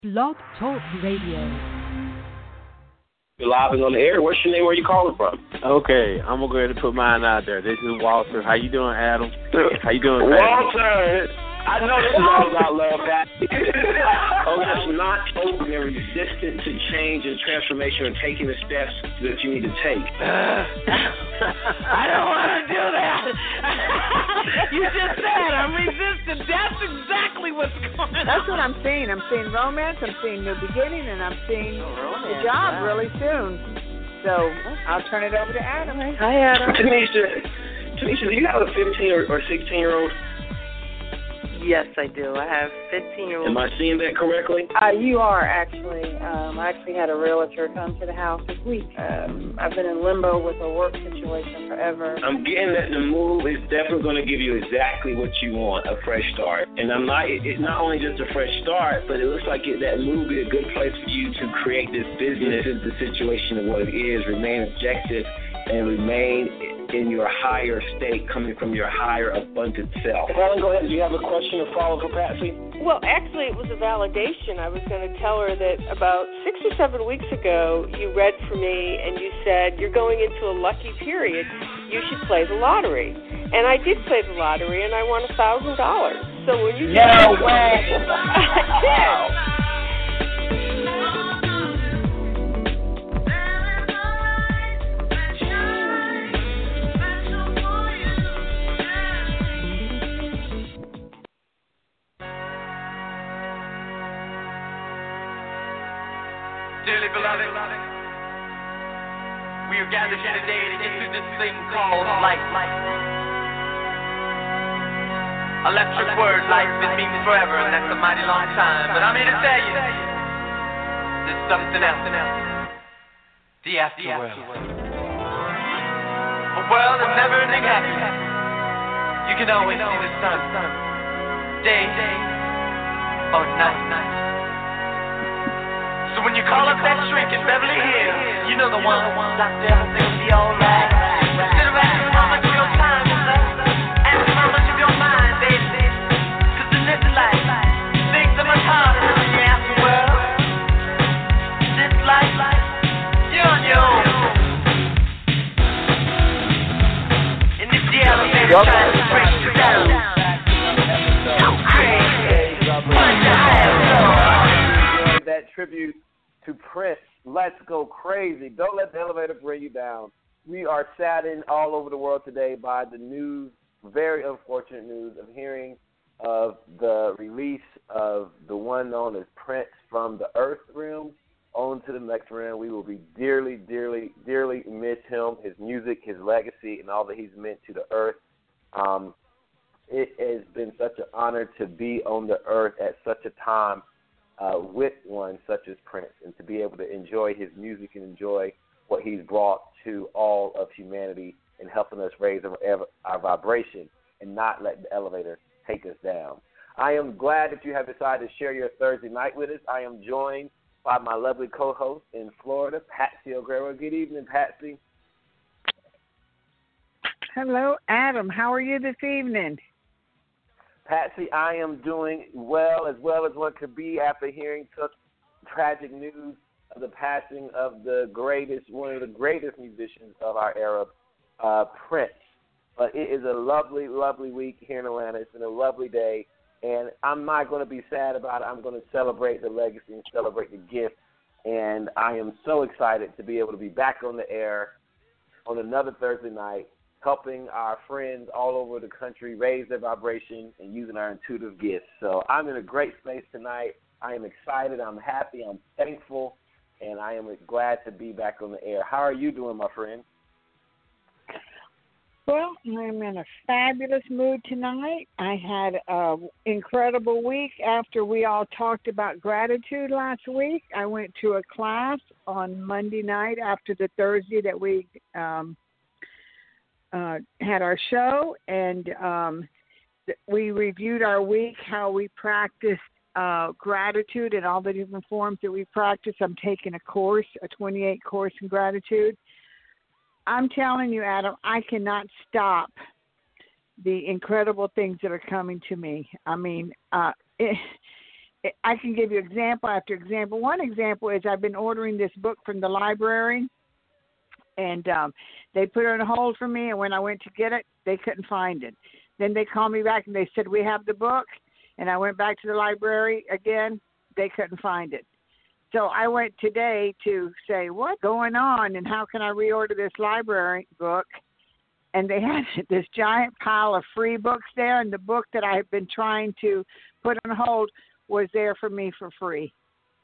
Blog Talk Radio. You're live and on the air. What's your name? Where you calling from? Okay, I'm gonna go ahead and put mine out there. This is Walter. How you doing, Adam? How you doing, Walter? I know this is all about love, Pat. That's not open and resistant to change and transformation and taking the steps that you need to take. I don't want to do that. You just said I'm resistant. That's exactly what's going on. That's what I'm seeing. I'm seeing romance, I'm seeing new beginning, and I'm seeing the job really soon. So I'll turn it over to Adam. Hi, Adam. Tanisha, do you have a 15 or 16-year-old? Yes, I do. I have 15-year-old. Am I seeing that correctly? You are actually. I actually had a realtor come to the house this week. I've been in limbo with a work situation forever. I'm getting that the move is definitely going to give you exactly what you want, a fresh start. And it's not only just a fresh start, but it looks like that move is a good place for you to create this business, the situation of what it is, remain objective, and remain in your higher state, coming from your higher abundant self. Helen, go ahead. Do you have a question or follow for Patsy? Well, actually, it was a validation. I was going to tell her that about 6 or 7 weeks ago, you read for me and you said, you're going into a lucky period. You should play the lottery. And I did play the lottery, and I won $1,000. So when you No way! I did. Dearly beloved, we are gathered here today to get through this thing called life. Electric word, life, it means forever, and that's a mighty long time. But I'm here to tell you, there's something else. The afterworld. A world of never-ending happiness. You can always see the sun, day or night. So when you call up that shrink in Beverly Hills, you know the one. Doctor, everything will be alright. Sit around and how much of your time is left, and how much of your mind, baby. Cause in this life, things are much harder than the afterworld. This life, you're on your own. And if the elevator tries to break you down, go crazy. That tribute to Prince, Let's Go Crazy. Don't let the elevator bring you down. We are saddened all over the world today by the news, very unfortunate news of hearing of the release of the one known as Prince from the earth realm on to the next realm. We will be dearly, dearly, dearly miss him, his music, his legacy, and all that he's meant to the earth. It has been such an honor to be on the earth at such a time with one such as Prince, and to be able to enjoy his music and enjoy what he's brought to all of humanity and helping us raise our vibration and not let the elevator take us down. I am glad that you have decided to share your Thursday night with us. I am joined by my lovely co-host in Florida, Patsy O'Guerrero. Good evening, Patsy. Hello, Adam. How are you this evening? Patsy, I am doing well as one could be after hearing such tragic news of the passing of one of the greatest musicians of our era, Prince. But it is a lovely, lovely week here in Atlanta. It's been a lovely day, and I'm not going to be sad about it. I'm going to celebrate the legacy and celebrate the gift, and I am so excited to be able to be back on the air on another Thursday night, helping our friends all over the country raise their vibration and using our intuitive gifts. So I'm in a great space tonight. I am excited. I'm happy. I'm thankful. And I am glad to be back on the air. How are you doing, my friend? Well, I'm in a fabulous mood tonight. I had an incredible week after we all talked about gratitude last week. I went to a class on Monday night after the Thursday that we had our show, and we reviewed our week, how we practiced gratitude and all the different forms that we practice. I'm taking a 28 course in gratitude. I'm telling you, Adam, I cannot stop the incredible things that are coming to me. I mean, I can give you example after example. One example is I've been ordering this book from the library, and they put it on hold for me, and when I went to get it, they couldn't find it. Then they called me back, and they said, we have the book, and I went back to the library again. They couldn't find it. So I went today to say, what's going on, and how can I reorder this library book? And they had this giant pile of free books there, and the book that I had been trying to put on hold was there for me for free.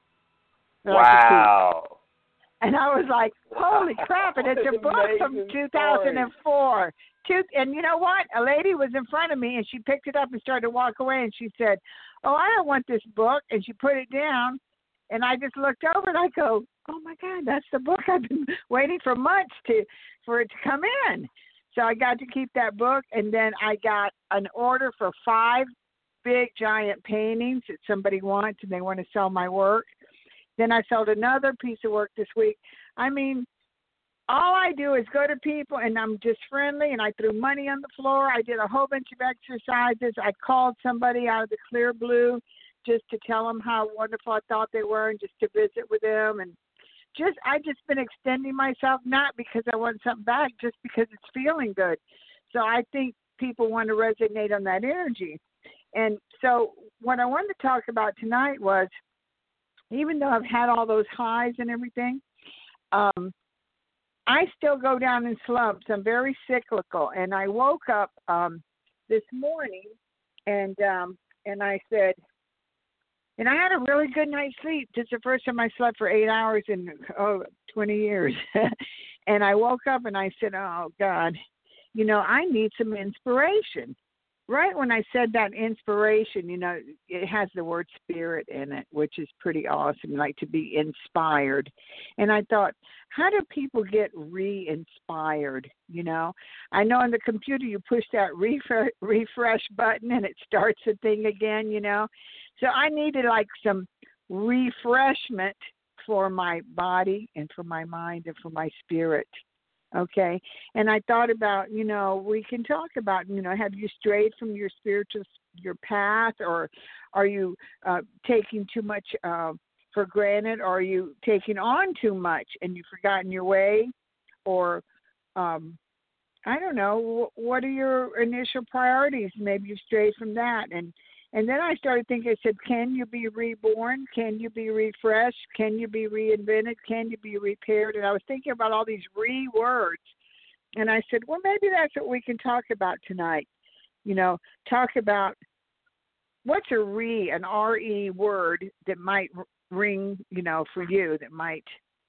Wow. And I was like, holy crap, and it's a book from 2004. And you know what? A lady was in front of me, and she picked it up and started to walk away, and she said, oh, I don't want this book. And she put it down, and I just looked over, and I go, oh, my God, that's the book I've been waiting for months for it to come in. So I got to keep that book, and then I got an order for 5 big, giant paintings that somebody wants, and they want to sell my work. Then I sold another piece of work this week. I mean, all I do is go to people, and I'm just friendly, and I threw money on the floor. I did a whole bunch of exercises. I called somebody out of the clear blue just to tell them how wonderful I thought they were and just to visit with them. And I just been extending myself, not because I want something back, just because it's feeling good. So I think people want to resonate on that energy. And so what I wanted to talk about tonight was, even though I've had all those highs and everything, I still go down in slumps. I'm very cyclical. And I woke up this morning, and I said, and I had a really good night's sleep. This is the first time I slept for 8 hours in 20 years. And I woke up and I said, oh, God, I need some inspiration. Right when I said that inspiration, it has the word spirit in it, which is pretty awesome, like to be inspired. And I thought, how do people get re-inspired? I know on the computer you push that refresh button and it starts the thing again, So I needed like some refreshment for my body and for my mind and for my spirit. Okay. And I thought about, we can talk about, have you strayed from your your path, or are you taking too much for granted, or are you taking on too much and you've forgotten your way? Or, I don't know, what are your initial priorities? Maybe you strayed from that. And then I started thinking, I said, can you be reborn? Can you be refreshed? Can you be reinvented? Can you be repaired? And I was thinking about all these words. And I said, well, maybe that's what we can talk about tonight. Talk about what's an R-E word that might ring, for you, that might,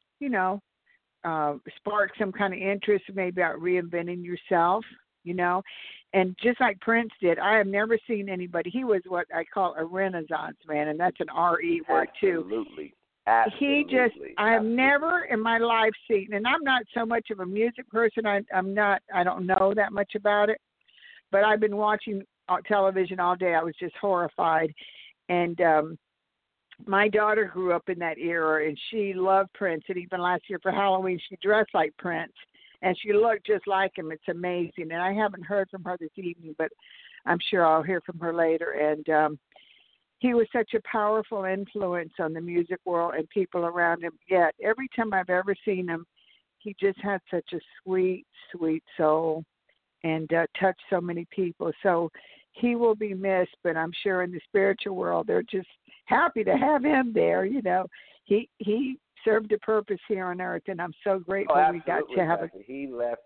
spark some kind of interest, maybe about reinventing yourself, And just like Prince did, I have never seen anybody. He was what I call a Renaissance man, and that's an R-E word too. Absolutely. I have never in my life seen, and I'm not so much of a music person. I don't know that much about it, but I've been watching television all day. I was just horrified. And my daughter grew up in that era, and she loved Prince. And even last year for Halloween, she dressed like Prince. And she looked just like him. It's amazing. And I haven't heard from her this evening, but I'm sure I'll hear from her later. And he was such a powerful influence on the music world and people around him. Yet every time I've ever seen him, he just had such a sweet, sweet soul and touched so many people. So he will be missed, but I'm sure in the spiritual world, they're just happy to have him there. He served a purpose here on earth, and I'm so grateful we got to have it. He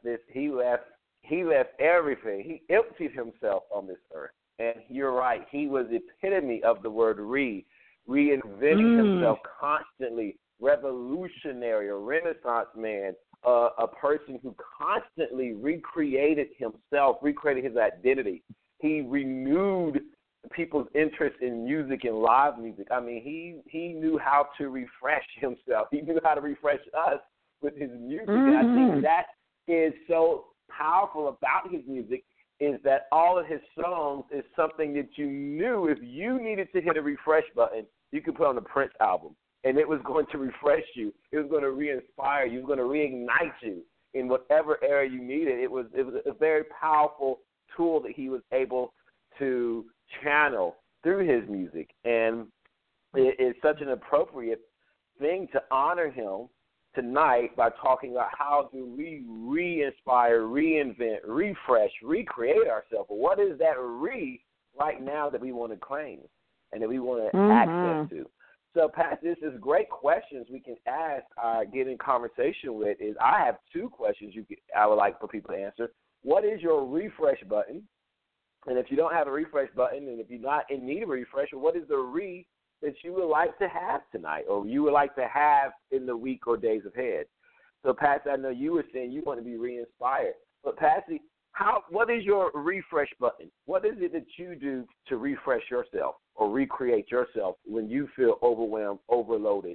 left everything. He emptied himself on this earth. And you're right, he was the epitome of the word reinventing himself constantly, revolutionary, a Renaissance man, a person who constantly recreated himself, recreated his identity. He renewed people's interest in music and live music. I mean, he knew how to refresh himself. He knew how to refresh us with his music. And I think that is so powerful about his music, is that all of his songs is something that you knew if you needed to hit a refresh button, you could put on a Prince album, and it was going to refresh you. It was going to re-inspire you. It was going to reignite you in whatever area you needed. It was a very powerful tool that he was able to channel through his music. And it's such an appropriate thing to honor him tonight by talking about how do we re-inspire, reinvent, refresh, recreate ourselves. What is that right now that we want to claim and that we want to access to? So, Pat, this is great questions we can ask, get in conversation with. Is I have two questions I would like for people to answer. What is your refresh button? And if you don't have a refresh button, and if you're not in need of a refresh, what is the that you would like to have tonight, or you would like to have in the week or days ahead? So, Patsy, I know you were saying you want to be re-inspired. But, Patsy, what is your refresh button? What is it that you do to refresh yourself or recreate yourself when you feel overwhelmed, overloaded?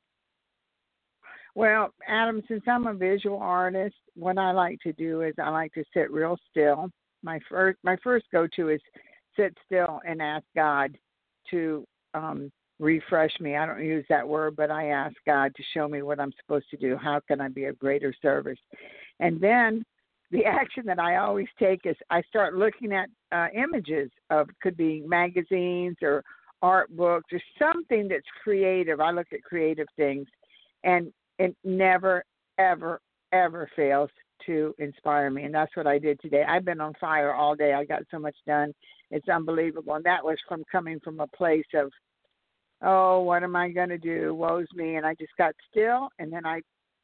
Well, Adam, since I'm a visual artist, what I like to do is I like to sit real still. My first go-to is sit still and ask God to refresh me. I don't use that word, but I ask God to show me what I'm supposed to do. How can I be of greater service? And then the action that I always take is I start looking at images of, could be magazines or art books or something that's creative. I look at creative things, and it never, ever, ever fails to inspire me. And that's what I did today. I've been on fire all day. I got so much done. It's unbelievable. And that was coming from a place of, oh, what am I going to do? Woe's me. And I just got still, and then I,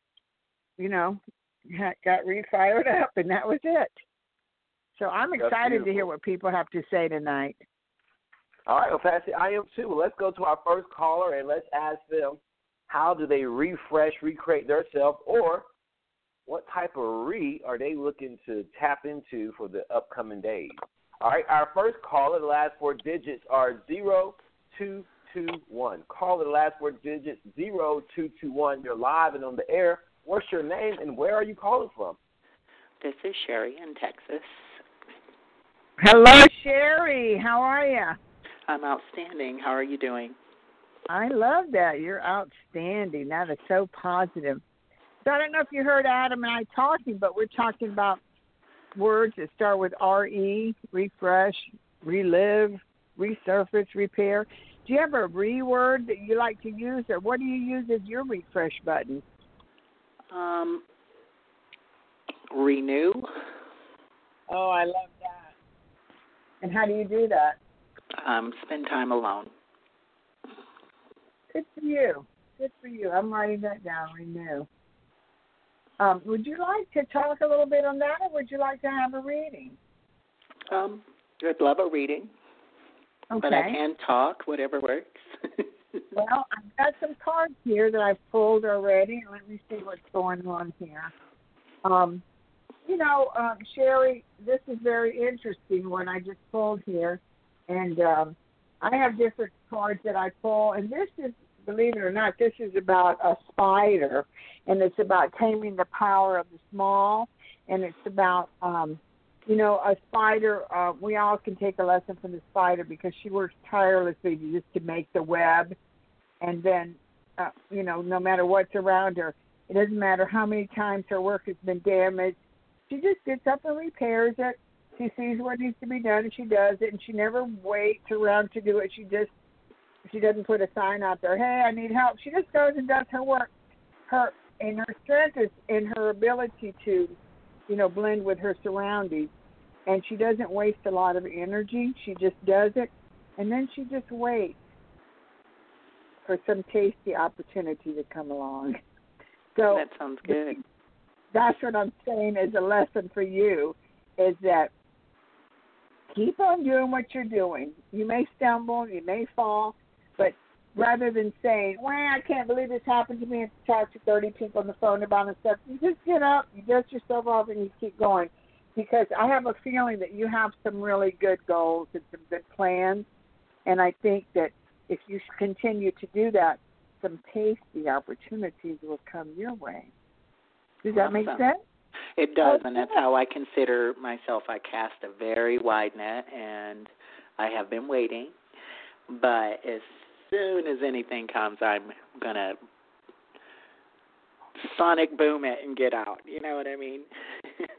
got re-fired up, and that was it. So I'm excited to hear what people have to say tonight. All right, well, Patsy, I am too. Well, let's go to our first caller, and let's ask them, how do they refresh, recreate themselves, or what type of are they looking to tap into for the upcoming days? All right, our first caller, the last four digits are 0221. Caller, the last four digits, 0221. You're live and on the air. What's your name and where are you calling from? This is Sherry in Texas. Hello, Sherry. How are you? I'm outstanding. How are you doing? I love that. You're outstanding. That is so positive. So I don't know if you heard Adam and I talking, but we're talking about words that start with R-E, refresh, relive, resurface, repair. Do you have a word that you like to use, or what do you use as your refresh button? Renew. Oh, I love that. And how do you do that? Spend time alone. Good for you. Good for you. I'm writing that down, renew. Would you like to talk a little bit on that, or would you like to have a reading? I'd love a reading. Okay. But I can talk, whatever works. Well, I've got some cards here that I've pulled already. Let me see what's going on here. Sherry, this is very interesting what I just pulled here. And I have different cards that I pull. And this is, believe it or not, this is about a spider. And it's about taming the power of the small. And it's about, a spider. We all can take a lesson from the spider because she works tirelessly just to make the web. And then, no matter what's around her, it doesn't matter how many times her work has been damaged. She just gets up and repairs it. She sees what needs to be done, and she does it. And she never waits around to do it. She doesn't put a sign out there, hey, I need help. She just goes and does her work. Her strength is in her ability to, blend with her surroundings. And she doesn't waste a lot of energy. She just does it. And then she just waits for some tasty opportunity to come along. So that sounds good. That's what I'm saying as a lesson for you, is that keep on doing what you're doing. You may stumble, you may fall, but rather than saying, well, I can't believe this happened to me, and talk to 30 people on the phone about it, stuff, you just get up, you dust yourself off, and you keep going. Because I have a feeling that you have some really good goals and some good plans, and I think that if you continue to do that, some tasty opportunities will come your way. Does that make sense? It does, and that's how I consider myself. I cast a very wide net, and I have been waiting. But as soon as anything comes, I'm going to sonic boom it and get out. You know what I mean?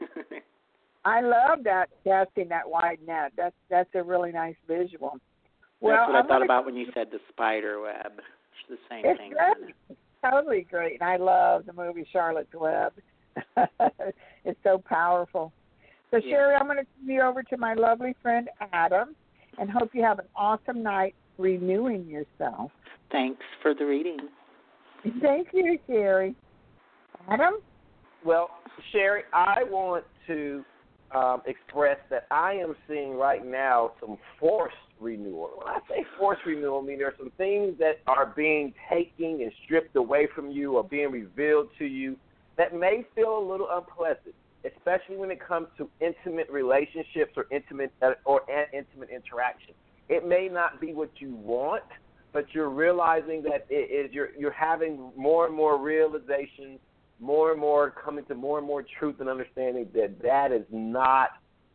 I love that, casting that wide net. That's a really nice visual. Well, That's what I thought about when you said the spider web. It's the same thing. Great. Totally great. And I love the movie Charlotte's Web. It's so powerful. So, Yeah. Sherry, I'm going to turn you over to my lovely friend Adam, and hope you have an awesome night renewing yourself. Thanks for the reading. Thank you, Sherry. Adam? Well, Sherry, I want to express that I am seeing right now some forced renewal. When I say forced renewal, I mean there are some things that are being taken and stripped away from you or being revealed to you that may feel a little unpleasant, especially when it comes to intimate relationships or intimate interaction. It may not be what you want, but you're realizing that you're having more and more realizations, more and more coming to more and more truth and understanding that is not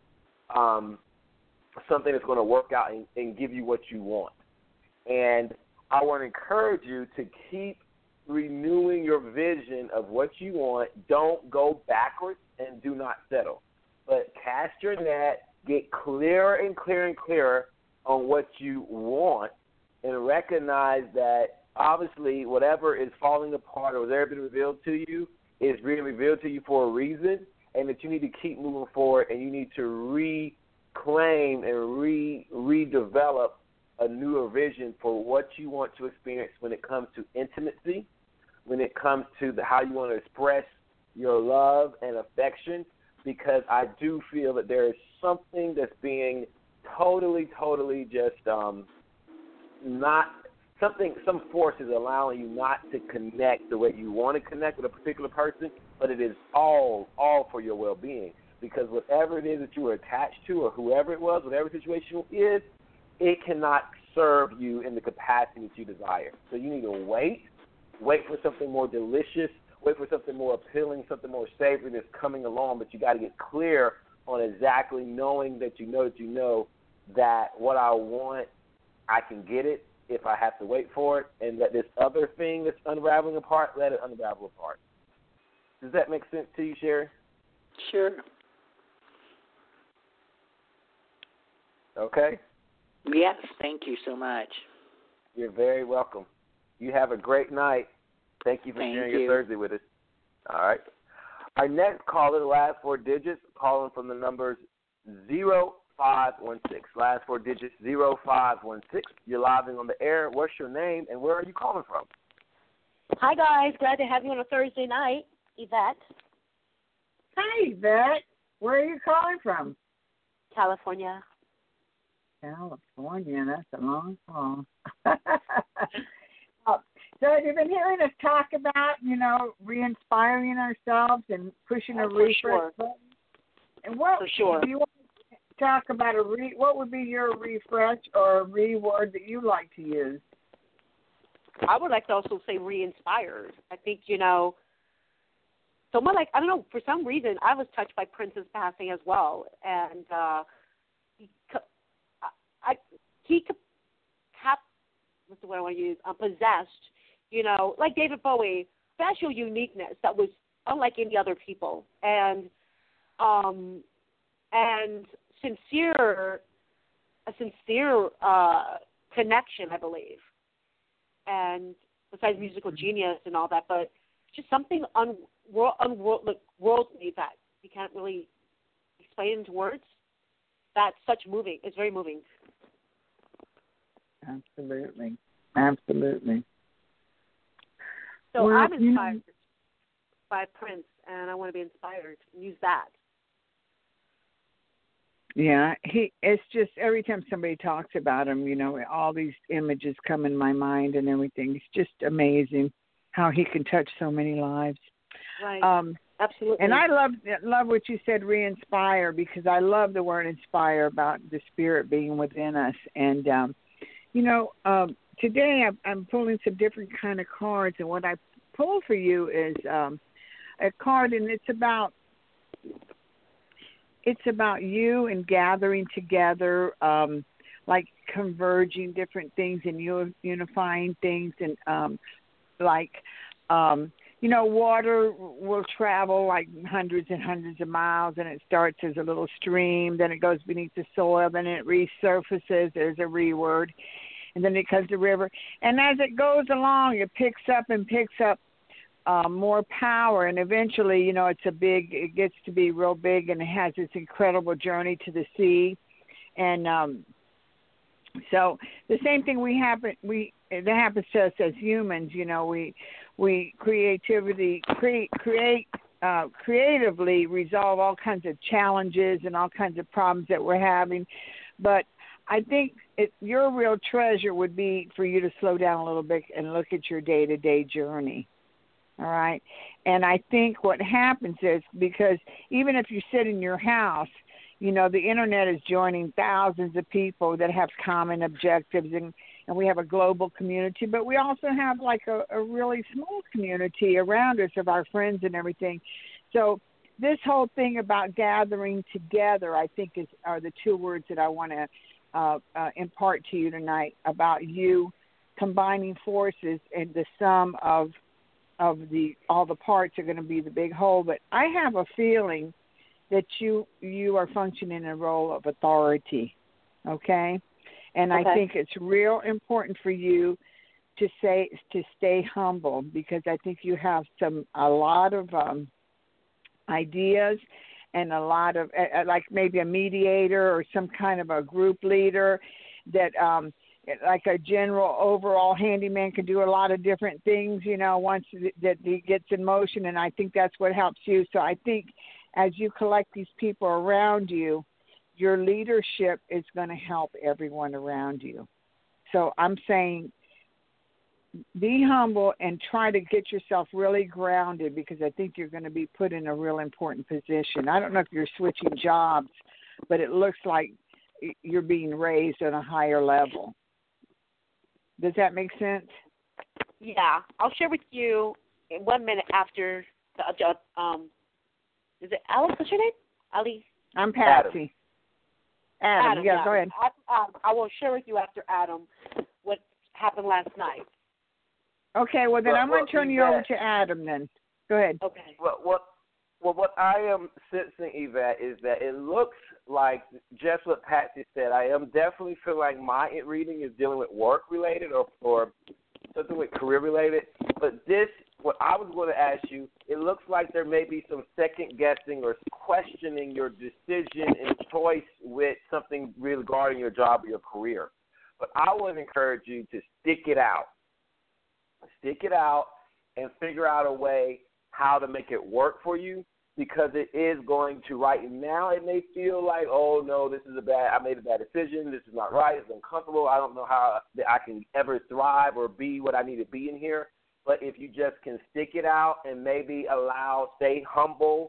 something that's going to work out and give you what you want. And I want to encourage you to keep renewing your vision of what you want. Don't go backwards and do not settle. But cast your net, get clearer and clearer and clearer on what you want, and recognize that obviously whatever is falling apart or whatever been revealed to you is being revealed to you for a reason, and that you need to keep moving forward and you need to reclaim and redevelop a newer vision for what you want to experience when it comes to intimacy, when it comes to how you want to express your love and affection, because I do feel that there is something that's being totally just not something. Some force is allowing you not to connect the way you want to connect with a particular person, but it is all for your well-being. Because whatever it is that you were attached to, or whoever it was, whatever situation is, it cannot serve you in the capacity that you desire. So you need to wait for something more delicious, wait for something more appealing, something more savory that's coming along, but you got to get clear on exactly knowing that you know that what I want, I can get it if I have to wait for it, and that this other thing that's unraveling apart, let it unravel apart. Does that make sense to you, Sherry? Sure. Okay. Yes, thank you so much. You're very welcome. You have a great night. Thank you for sharing your Thursday with us. All right. Our next caller, the last four digits, calling from the numbers 0516. Last four digits, 0516. You're live on the air. What's your name and where are you calling from? Hi, guys. Glad to have you on a Thursday night. Yvette. Hi, Yvette. Where are you calling from? California. California. That's a long call. So have you been hearing us talk about, re-inspiring ourselves and pushing a refresh button? And what, for sure. Do you want to talk about what would be your refresh or reword that you like to use? I would like to also say re-inspired. I think, someone like, I don't know, for some reason, I was touched by Prince's passing as well. And he what's the word I want to use? Possessed, like David Bowie, special uniqueness that was unlike any other people, and a sincere connection, I believe. And besides musical genius and all that, but just something worldly that you can't really explain into words. That's such moving. It's very moving. Absolutely. So I'm inspired by Prince, and I want to be inspired and use that. Yeah, it's just every time somebody talks about him, all these images come in my mind and everything. It's just amazing how he can touch so many lives. Right. Absolutely. And I love what you said, re-inspire, because I love the word inspire about the spirit being within us. And, today I'm pulling some different kind of cards, and what I pull for you is a card, and it's about you and gathering together, like converging different things and unifying things, and water will travel like hundreds and hundreds of miles, and it starts as a little stream, then it goes beneath the soil, then it resurfaces, there's a reword, and then it comes to river. And as it goes along, it picks up more power, and eventually, it gets to be real big, and it has this incredible journey to the sea. And so the same thing that happens to us as humans. We creatively resolve all kinds of challenges and all kinds of problems that we're having. But I think your real treasure would be for you to slow down a little bit and look at your day-to-day journey. All right? And I think what happens is, because even if you sit in your house, the internet is joining thousands of people that have common objectives, and we have a global community, but we also have like a really small community around us of our friends and everything. So this whole thing about gathering together, I think are the two words that I want to impart to you tonight, about you combining forces, and the sum of all the parts are going to be the big whole. But I have a feeling that you are functioning in a role of authority, okay? And I think it's real important for you to stay humble, because I think you have a lot of ideas, and a lot of like maybe a mediator or some kind of a group leader that like a general overall handyman can do a lot of different things, once that he gets in motion, and I think that's what helps you. So I think as you collect these people around you, your leadership is going to help everyone around you. So I'm saying be humble and try to get yourself really grounded, because I think you're going to be put in a real important position. I don't know if you're switching jobs, but it looks like you're being raised on a higher level. Does that make sense? Yeah. I'll share with you in 1 minute after is it Alex? What's your name? Ali? I'm Patsy. Adam. Yeah, go ahead. I will share with you after Adam what happened last night. Okay, well, then I'm going to turn you over to Adam then. Go ahead. Okay. What I am sensing, Yvette, is that it looks like just what Patsy said. I am definitely feeling like my reading is dealing with work-related or something with career-related. But what I was going to ask you, it looks like there may be some second-guessing or questioning your decision and choice with something regarding your job or your career. But I would encourage you to stick it out. Stick it out and figure out a way how to make it work for you, because it is going to, right now, it may feel like, oh, no, I made a bad decision. This is not right. It's uncomfortable. I don't know how I can ever thrive or be what I need to be in here. But if you just can stick it out and maybe stay humble,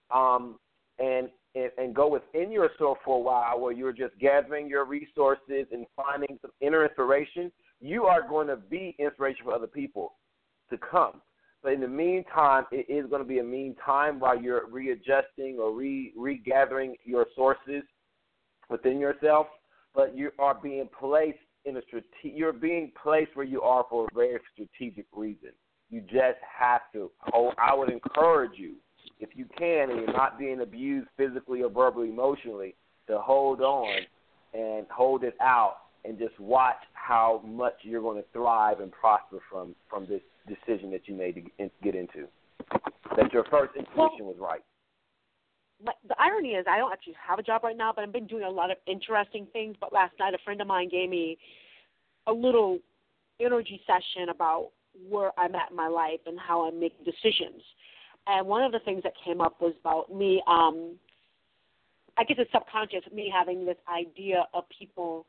and go within yourself for a while, where you're just gathering your resources and finding some inner inspiration, you are going to be inspiration for other people to come. But in the meantime, it is going to be a mean time while you're readjusting or regathering your sources within yourself. But you are being placed you're being placed where you are for a very strategic reason. You just have to. I would encourage you, if you can, and you're not being abused physically or verbally, emotionally, to hold on and hold it out and just watch how much you're going to thrive and prosper from this decision that you made to get into. That your first intuition was right. The irony is I don't actually have a job right now, but I've been doing a lot of interesting things. But last night a friend of mine gave me a little energy session about where I'm at in my life and how I'm making decisions. And one of the things that came up was about me, I guess it's subconscious, me having this idea of people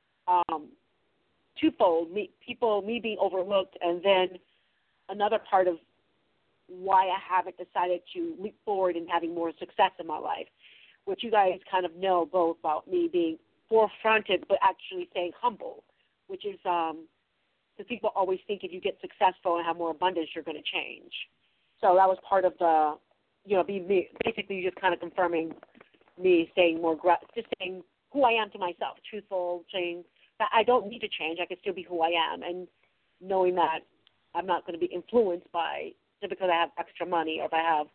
twofold, me being overlooked, and then another part of why I haven't decided to leap forward and having more success in my life, which you guys kind of know both about me being forefronted but actually staying humble, which is because people always think if you get successful and have more abundance, you're going to change. So that was part of the, basically just kind of confirming me staying more, just saying who I am to myself, truthful, saying that I don't need to change. I can still be who I am, and knowing that I'm not going to be influenced by simply because I have extra money, or if I have,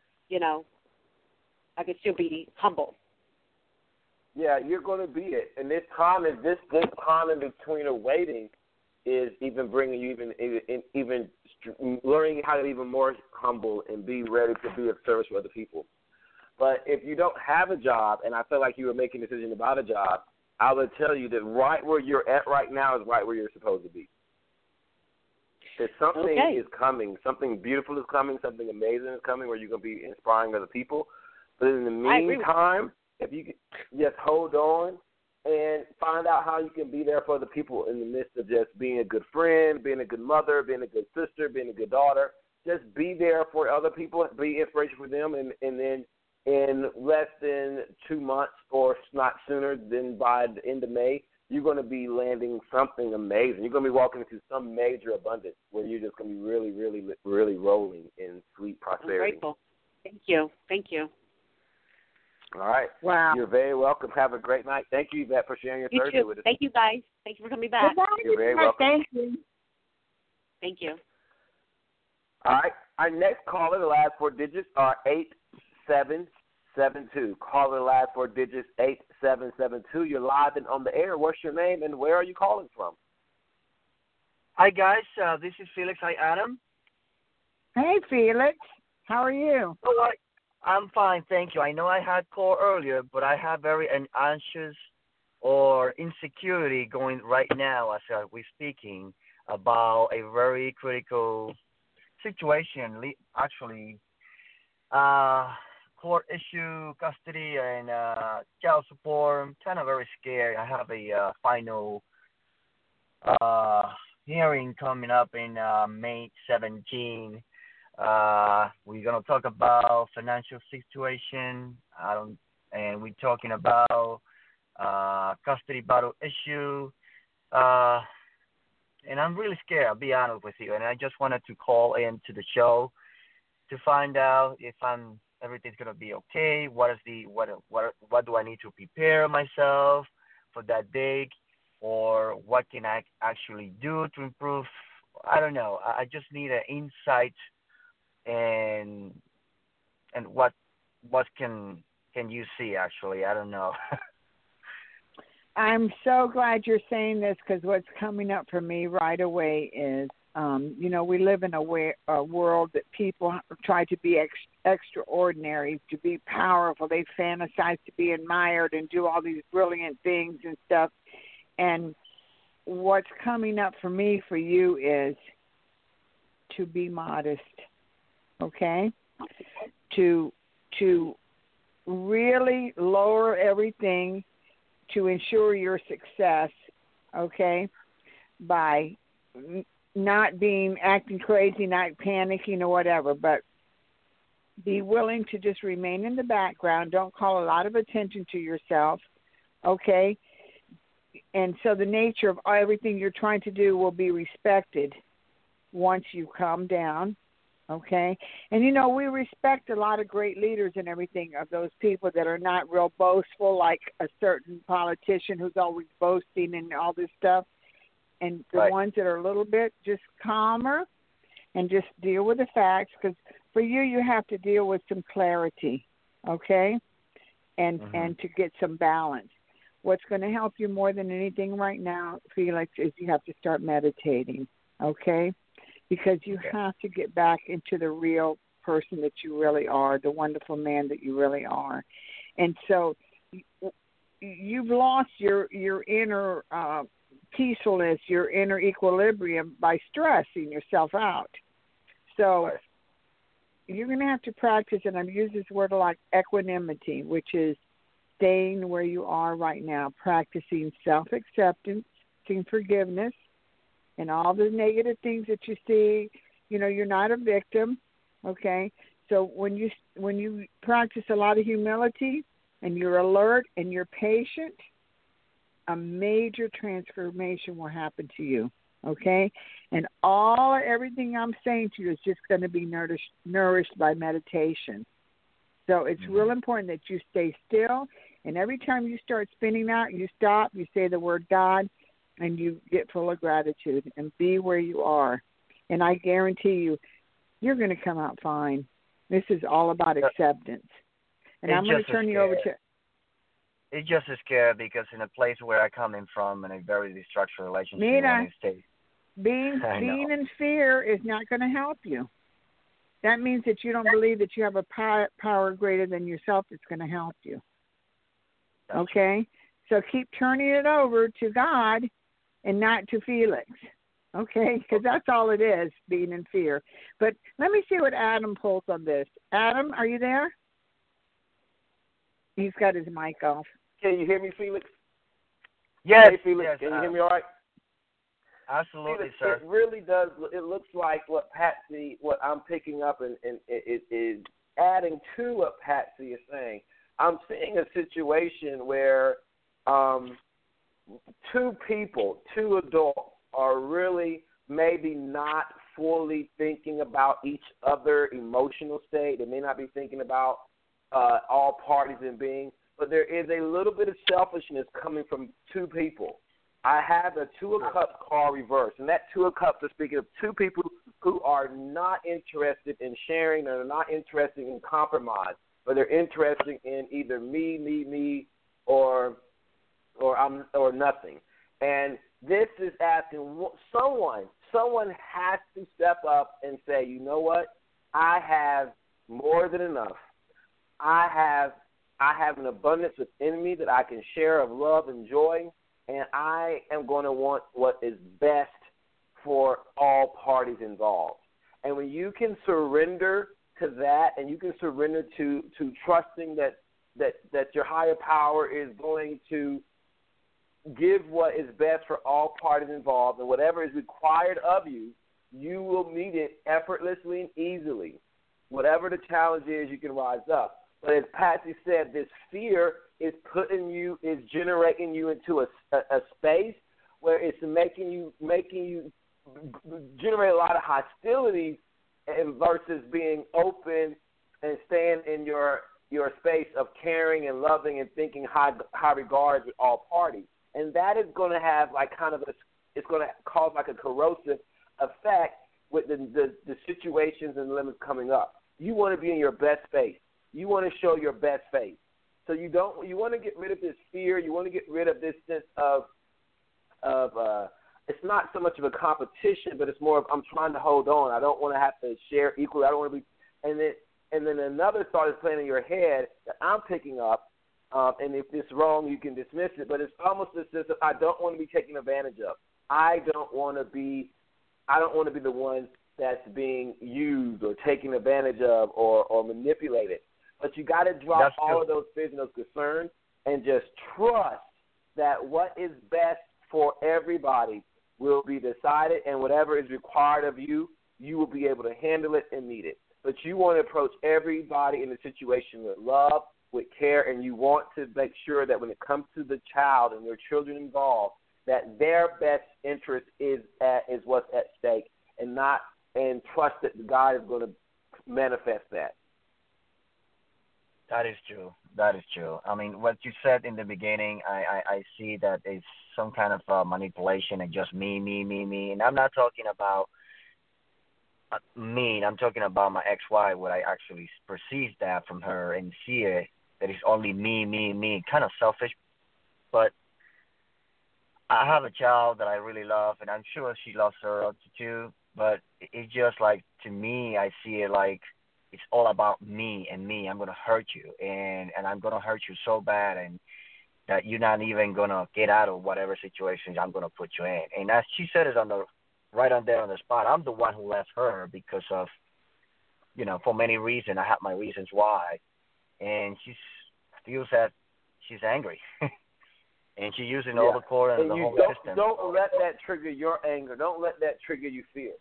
I could still be humble. Yeah, you're going to be it. And this time in between of waiting is even bringing you even learning how to be even more humble and be ready to be of service for other people. But if you don't have a job, and I feel like you were making a decision about a job, I would tell you that right where you're at right now is right where you're supposed to be. That something is coming, something beautiful is coming, something amazing is coming where you're going to be inspiring other people. But in the meantime, if you can just hold on and find out how you can be there for other people in the midst of just being a good friend, being a good mother, being a good sister, being a good daughter, just be there for other people, be inspiration for them, and then in less than 2 months or not sooner than by the end of May, you're going to be landing something amazing. You're going to be walking into some major abundance where you're just going to be really, really, really rolling in sweet prosperity. I'm grateful. Thank you. All right. Wow. You're very welcome. Have a great night. Thank you, Yvette, for sharing your Thursday with us. Thank you, guys. Thank you for coming back. You're very welcome. Thank you. Thank you. All right. Our next caller, the last 4 digits are 8772. Caller, the last 4 digits, 8772. You're live and on the air. What's your name and where are you calling from? Hi, guys. This is Felix. Hi, Adam. Hey, Felix. How are you? Oh, I'm fine, thank you. I know I had called earlier, but I have very anxious or insecurity going right now as we're speaking about a very critical situation. Actually, court issue, custody, and child support. I'm kind of very scared. I have a final hearing coming up in May 17. We're going to talk about financial situation, and we're talking about custody battle issue, and I'm really scared, I'll be honest with you, and I just wanted to call in to the show to find out if everything's going to be okay, what do I need to prepare myself for that date, or what can I actually do to improve. I don't know. I just need an insight and what can you see, actually? I don't know. I'm so glad you're saying this, because what's coming up for me right away is, we live in a world that people try to be extraordinary, to be powerful. They fantasize to be admired and do all these brilliant things and stuff. And what's coming up for me for you is to be modest. Okay, to really lower everything to ensure your success. Okay, by not acting crazy, not panicking or whatever, but be willing to just remain in the background. Don't call a lot of attention to yourself. Okay, and so the nature of everything you're trying to do will be respected once you calm down. Okay, and we respect a lot of great leaders and everything, of those people that are not real boastful, like a certain politician who's always boasting and all this stuff, and the ones that are a little bit just calmer and just deal with the facts, because for you have to deal with some clarity, okay, and to get some balance. What's going to help you more than anything right now, Felix, is you have to start meditating, okay? Because you have to get back into the real person that you really are, the wonderful man that you really are. And so you've lost your inner peacefulness, your inner equilibrium by stressing yourself out. So you're going to have to practice, and I've used this word like equanimity, which is staying where you are right now, practicing self-acceptance, seeking forgiveness, and all the negative things that you see. You're not a victim, okay? So when you practice a lot of humility and you're alert and you're patient, a major transformation will happen to you, okay? And everything I'm saying to you is just going to be nourished by meditation. So it's real important that you stay still, and every time you start spinning out, you stop, you say the word God, and you get full of gratitude and be where you are. And I guarantee you, You're going to come out fine. This is all about acceptance. And I'm going to turn you over to... It's just a scare because in a place where I come in from in a very destructive relationship in the United States. Being in fear is not going to help you. That means that you don't believe that you have a power greater than yourself that's going to help you. Okay? So keep turning it over to God and not to Felix. Okay? Because that's all it is, being in fear. But let me see what Adam pulls on this. Adam, are you there? He's got his mic off. Can you hear me, Felix? Yes. Hey, Felix, yes, can you hear me all right? Absolutely, Felix, sir. It really does. It looks like what I'm picking up and it is adding to what Patsy is saying. I'm seeing a situation where two adults are really maybe not fully thinking about each other emotional state. They may not be thinking about all parties and being, but there is a little bit of selfishness coming from two people. I have a Two of Cups card reversed, and that Two of Cups is speaking of two people who are not interested in sharing, they're not interested in compromise, but they're interested in either me, or nothing. And this is asking someone has to step up and say, you know what? I have more than enough. I have an abundance within me that I can share of love and joy, and I am going to want what is best for all parties involved. And when you can surrender to that, and you can surrender to trusting that your higher power is going to give what is best for all parties involved, and whatever is required of you, you will meet it effortlessly and easily. Whatever the challenge is, you can rise up. But as Patsy said, this fear is generating you into a space where it's making you generate a lot of hostility, and versus being open and staying in your space of caring and loving and thinking high regards with all parties. And that is going to have it's going to cause like a corrosive effect with the situations and limits coming up. You want to be in your best space. You want to show your best face. So you want to get rid of this fear. You want to get rid of this sense of it's not so much of a competition, but it's more of I'm trying to hold on. I don't want to have to share equally. I don't want to be. And then another thought is playing in your head that I'm picking up. And if it's wrong, you can dismiss it. But it's almost this sense of I don't want to be taken advantage of. I don't want to be the one that's being used or taken advantage of or manipulated. But you got to drop all of those fears and those concerns and just trust that what is best for everybody will be decided, and whatever is required of you, you will be able to handle it and meet it. But you want to approach everybody in the situation with love, with care, and you want to make sure that when it comes to the child and your children involved, that their best interest is what's at stake, and trust that God is going to manifest that. That is true. That is true. I mean, what you said in the beginning, I see that it's some kind of manipulation and just me. And I'm not talking about me. I'm talking about my ex-wife, where I actually perceive that from her and see it, that it's only me, kind of selfish. But I have a child that I really love, and I'm sure she loves her too. But it's just like, to me, I see it like, it's all about me and me. I'm going to hurt you, and I'm going to hurt you so bad, and that you're not even going to get out of whatever situations I'm going to put you in. And as she said it right on there on the spot, I'm the one who left her because of, for many reasons. I have my reasons why. And she feels that she's angry. And she's using all the core and the whole system. Don't let that trigger your anger. Don't let that trigger you fear.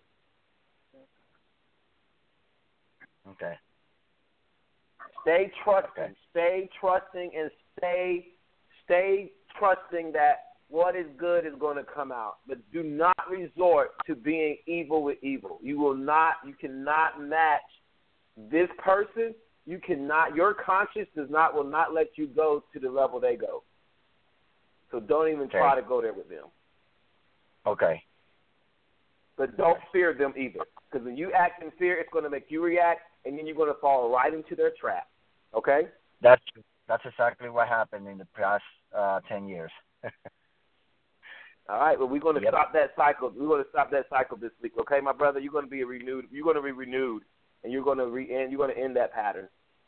Okay. Stay trusting. Okay. Stay trusting, and stay trusting that what is good is going to come out. But do not resort to being evil with evil. You cannot match this person. Your conscience will not let you go to the level they go. So don't even try to go there with them. Okay. but don't fear them either. Because when you act in fear, it's going to make you react, and then you're going to fall right into their trap. Okay? That's exactly what happened in the past 10 years. All right, well, we're going to stop that cycle. We're going to stop that cycle this week, okay, my brother? You're going to be renewed. You're going to be renewed, and you're going to end that pattern.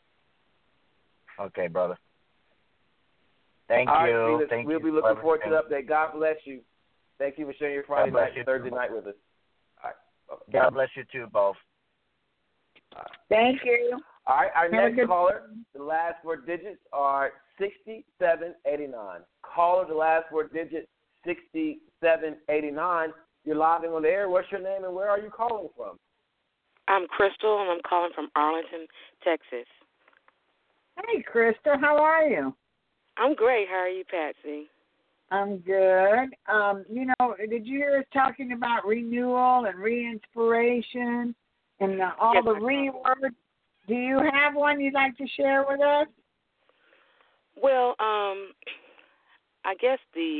Okay, brother. Thank All you. Right, Thank we'll you be looking forward to the update. God bless you. Thank you for sharing your Friday night and Thursday night with us. All right. God bless you too, both. Thank you. All right, our Have next caller, the last four digits are 6789. Caller, the last four digits, 6789. You're live and on the air. What's your name and where are you calling from? I'm Crystal, and I'm calling from Arlington, Texas. Hey, Crystal, how are you? I'm great. How are you, Patsy? I'm good. Did you hear us talking about renewal and re-inspiration and all yes, the re-words? Do you have one you'd like to share with us? Well, I guess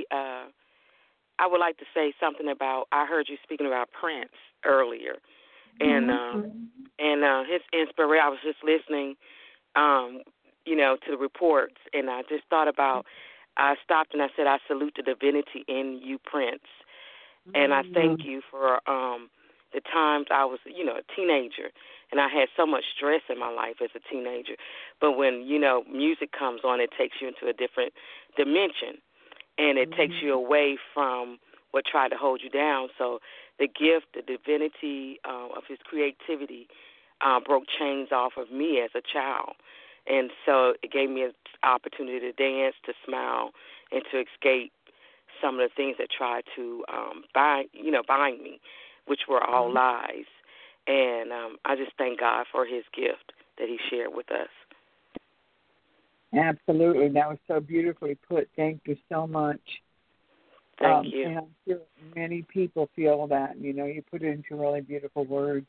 I would like to say something about, I heard you speaking about Prince earlier, and his inspiration. I was just listening, to the reports, and I just thought about, I stopped and I said, I salute the divinity in you, Prince, and I thank you for the times I was, a teenager, and I had so much stress in my life as a teenager. But when, music comes on, it takes you into a different dimension, and it takes you away from what tried to hold you down. So the gift, the divinity of his creativity broke chains off of me as a child. And so it gave me an opportunity to dance, to smile, and to escape some of the things that tried to bind me, which were all lies. And I just thank God for his gift that he shared with us. Absolutely. That was so beautifully put. Thank you so much. Thank you. And I'm sure many people feel that. You put it into really beautiful words.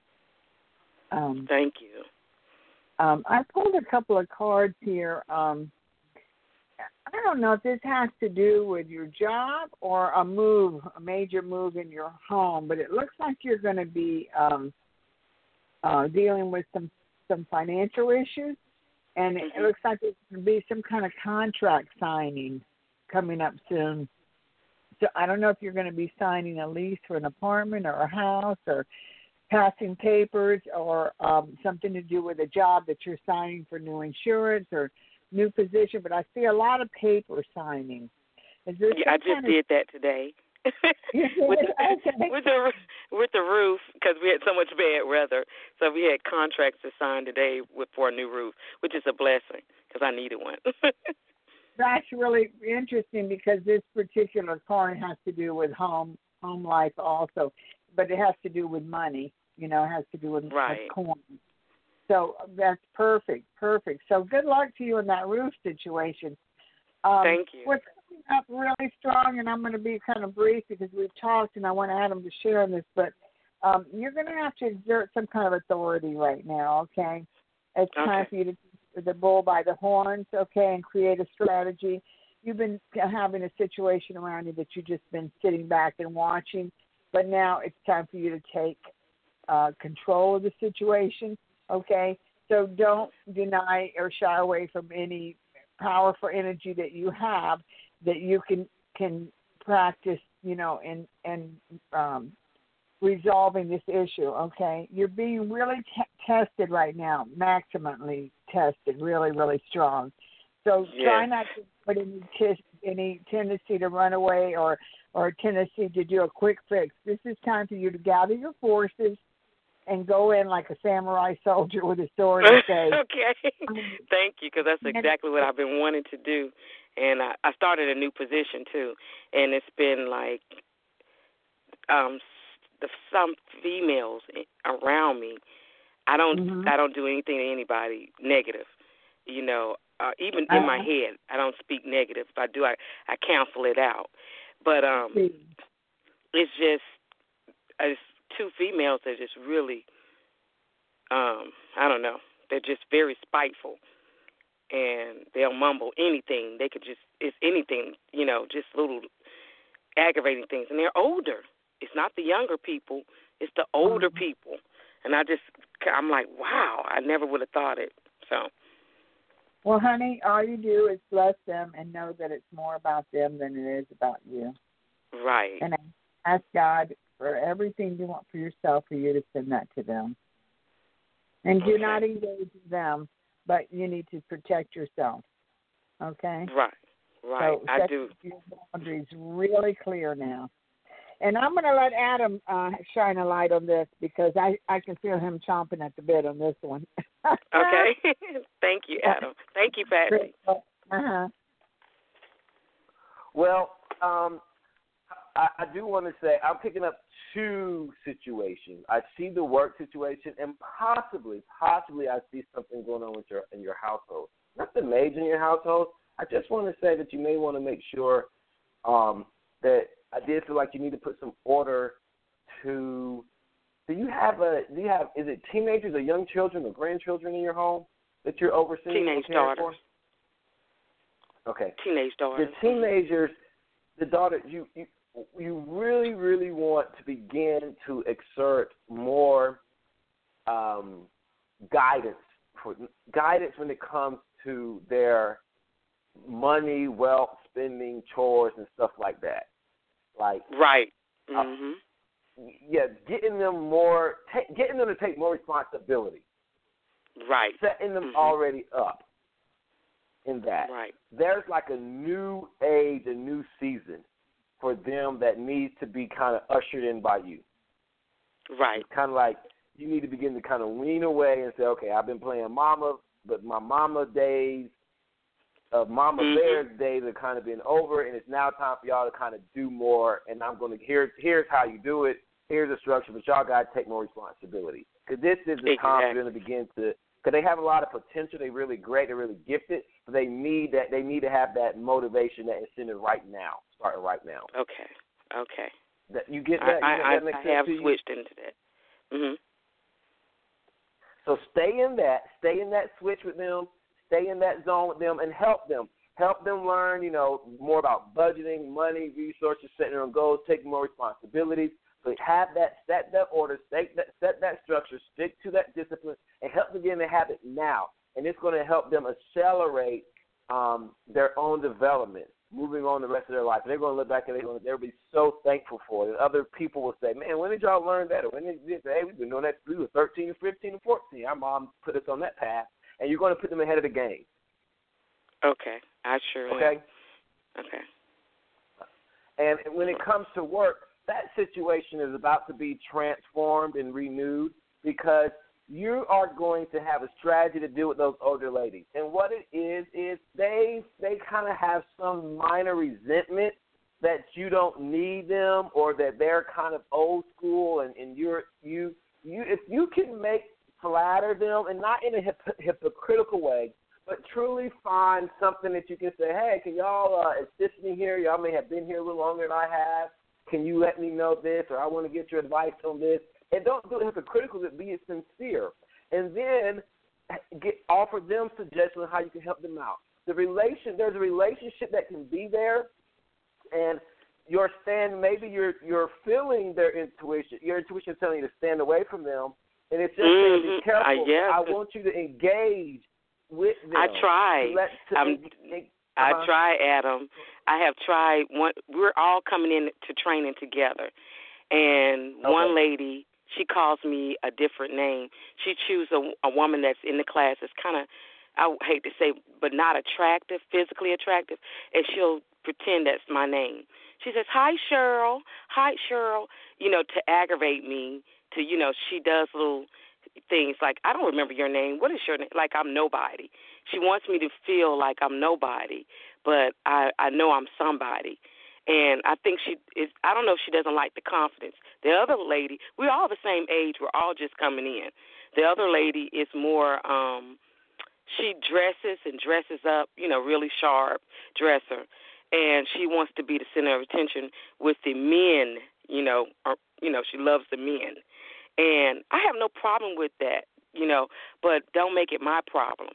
Thank you. I pulled a couple of cards here. I don't know if this has to do with your job or a major move in your home, but it looks like you're going to be dealing with some financial issues, and it looks like there's going to be some kind of contract signing coming up soon. So I don't know if you're going to be signing a lease for an apartment or a house or passing papers or something to do with a job that you're signing for new insurance or new position, but I see a lot of paper signing. Is there I just did that today. with the roof, because we had so much bad weather. So we had contracts to sign today for a new roof, which is a blessing because I needed one. That's really interesting because this particular card has to do with home life also, but it has to do with money. It has to do with coin. So that's perfect. So good luck to you in that roof situation. Thank you. What's coming up really strong, and I'm going to be kind of brief because we've talked and I want Adam to share in this, but you're going to have to exert some kind of authority right now, okay? It's time for you to take the bull by the horns, okay, and create a strategy. You've been having a situation around you that you've just been sitting back and watching, but now it's time for you to take control of the situation, okay? So don't deny or shy away from any powerful energy that you have that you can practice, in resolving this issue, okay? You're being really tested right now, maximally tested, really, really strong. So try not to put any tendency to run away or a tendency to do a quick fix. This is time for you to gather your forces and go in like a samurai soldier with a sword and say, okay, thank you, because that's exactly what I've been wanting to do. And I started a new position, too, and it's been like some females around me. I don't do anything to anybody negative, even in my head. I don't speak negative. If I do, I cancel it out. But it's just two females that just really, I don't know, they're just very spiteful, and they'll mumble anything. They could just, it's anything, just little aggravating things, and they're older. it's not the younger people, it's the older people. And I'm like, wow, I never would have thought it. So. Well, honey, all you do is bless them and know that it's more about them than it is about you. Right. And ask God for everything you want for yourself, for you to send that to them. And do not engage them, but you need to protect yourself. Okay? Right. So I do. Your boundaries really clear now. And I'm going to let Adam shine a light on this because I can feel him chomping at the bit on this one. Okay. Thank you, Adam. Thank you, Patsy. Uh-huh. Well, I do want to say I'm picking up two situations. I see the work situation, and possibly I see something going on with in your household. Nothing major in your household. I just want to say that you may want to make sure that I did feel like you need to put some order to. Is it teenagers or young children or grandchildren in your home that you're overseeing? Teenage daughters. Okay. Teenage daughters. The teenagers, the daughters, you really, really want to begin to exert more guidance when it comes to their money, wealth, spending, chores, and stuff like that. Like right. Mm-hmm. Getting them to take more responsibility. Right. Setting them already up in that. Right. There's like a new age, a new season for them that needs to be kind of ushered in by you. Right. It's kind of like you need to begin to kind of wean away and say, okay, I've been playing mama, but my mama days of Mama Bear's days have kind of been over, and it's now time for y'all to kind of do more, and I'm going to, here's how you do it, here's the structure, but y'all got to take more responsibility. Because this is the time for them to begin to, because they have a lot of potential, they're really great, they're really gifted, but they need to have that motivation, that incentive right now, starting right now. Okay. That you get that? I have to switched into that. Mm-hmm. So stay in that switch with them, stay in that zone with them, and help them. Help them learn, more about budgeting, money, resources, setting their own goals, taking more responsibilities. So have that, set that order, set that structure, stick to that discipline, and help them get in the habit now. And it's going to help them accelerate their own development, moving on the rest of their life. And they're going to look back and they'll be so thankful for it. And other people will say, man, when did y'all learn that? Or when did you say, hey, we've been doing that since we were 13 or 15 or 14. Our mom put us on that path. And you're going to put them ahead of the game. Okay. I sure am. Okay? Okay. And when it comes to work, that situation is about to be transformed and renewed because you are going to have a strategy to deal with those older ladies. And what it is they kind of have some minor resentment that you don't need them or that they're kind of old school and you if you can flatter them, and not in a hypocritical way, but truly find something that you can say, hey, can y'all assist me here? Y'all may have been here a little longer than I have. Can you let me know this, or I want to get your advice on this? And don't do it hypocritical, but be sincere. And then offer them suggestions on how you can help them out. There's a relationship that can be there, and maybe you're feeling their intuition. Your intuition is telling you to stand away from them. And it's just saying, be careful. I want you to engage with them. I try. I try, Adam. I have tried. We're all coming in to training together. And one lady, she calls me a different name. She chooses a woman that's in the class that's kind of, I hate to say, but not attractive, physically attractive, and she'll pretend that's my name. She says, hi, Cheryl, to aggravate me. She does little things like, I don't remember your name. What is your name? Like I'm nobody. She wants me to feel like I'm nobody, but I know I'm somebody. And I think I don't know if she doesn't like the confidence. The other lady, we're all the same age. We're all just coming in. The other lady is more, she dresses up, really sharp dresser. And she wants to be the center of attention with the men, she loves the men. And I have no problem with that, but don't make it my problem.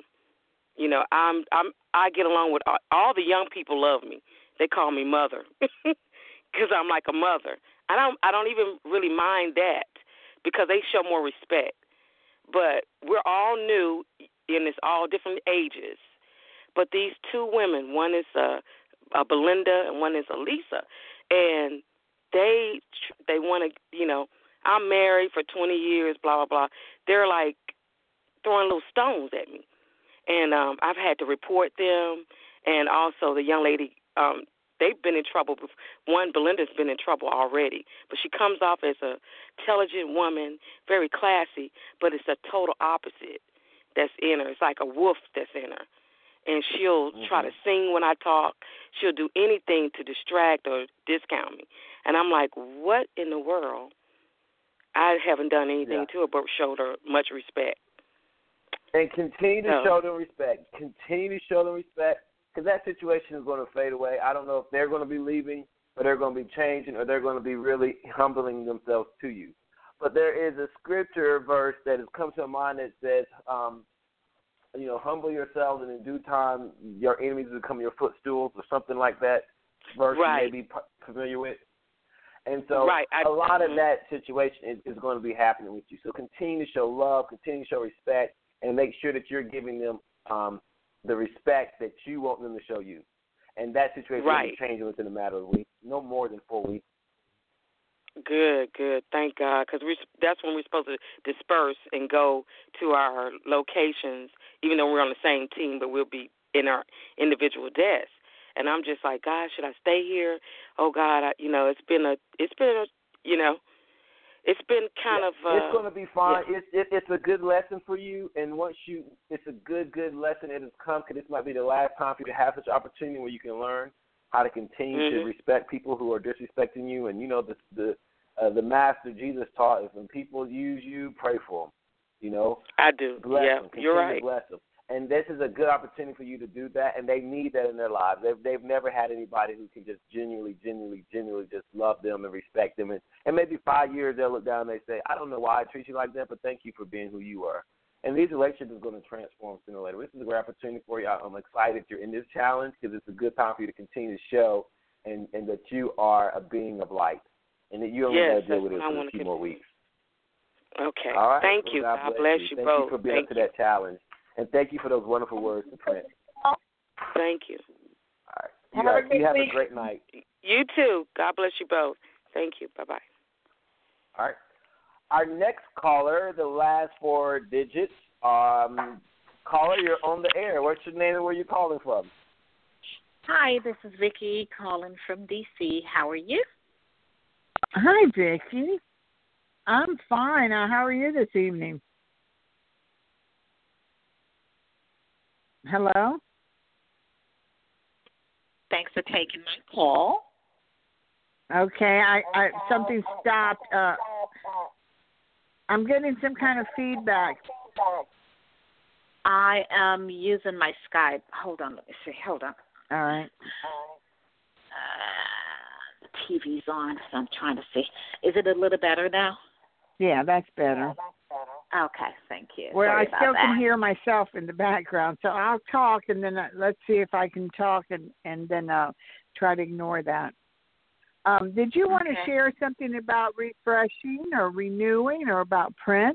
I get along with all the young people love me. They call me mother because I'm like a mother. I don't even really mind that because they show more respect. But we're all new, and it's all different ages. But these two women, one is a Belinda and one is a Lisa, and they want to, you know, I'm married for 20 years, blah, blah, blah. They're like throwing little stones at me. And I've had to report them. And also the young lady, they've been in trouble. One, Belinda's been in trouble already. But she comes off as a intelligent woman, very classy, but it's a total opposite that's in her. It's like a wolf that's in her. And she'll try to sing when I talk. She'll do anything to distract or discount me. And I'm like, what in the world? I haven't done anything to her but showed her much respect. And continue to show them respect. Continue to show them respect because that situation is going to fade away. I don't know if they're going to be leaving or they're going to be changing or they're going to be really humbling themselves to you. But there is a scripture verse that has come to mind that says, you know, humble yourselves and in due time your enemies will become your footstools or something like that. Verse you may be familiar with. And so a lot of that situation is going to be happening with you. So continue to show love, continue to show respect, and make sure that you're giving them the respect that you want them to show you. And that situation will be changing within a matter of weeks, no more than 4 weeks. Good. Thank God, because that's when we're supposed to disperse and go to our locations, even though we're on the same team, but we'll be in our individual desks. And I'm just like, God, should I stay here? Oh God, it's been kind of. It's going to be fine. Yeah. It's a good lesson for you, and once it's a good lesson. It has come because this might be the last time for you to have such opportunity where you can learn how to continue to respect people who are disrespecting you. And you know the master Jesus taught us when people use you, pray for them. You know, I do. Bless them. You're right. Bless them. And this is a good opportunity for you to do that, and they need that in their lives. They've never had anybody who can just genuinely just love them and respect them. And maybe 5 years they'll look down and they say, I don't know why I treat you like that, but thank you for being who you are. And these relationships are going to transform sooner or later. This is a great opportunity for you. I'm excited you're in this challenge because it's a good time for you to continue to show and that you are a being of light and that you only got to deal with it for a few more weeks. Okay. All right. Thank you. God bless you both. Thank you for being up to that challenge. And thank you for those wonderful words to Prince. Thank you. All right. You have a great night. You too. God bless you both. Thank you. Bye-bye. All right. Our next caller, the last 4 digits. Caller, you're on the air. What's your name and where you calling from? Hi, this is Vicki calling from D.C. How are you? Hi, Vicki. I'm fine. How are you this evening? Hello? Thanks for taking my call. Okay, I something stopped. I'm getting some kind of feedback. I am using my Skype. Hold on, let me see. Hold on. All right. The TV's on, so I'm trying to see. Is it a little better now? Yeah, that's better. Okay, thank you. Well, Sorry I still can that. hear myself in the background, so I'll talk, and then let's see if I can talk, and then try to ignore that. Did you want to share something about refreshing or renewing or about Prince?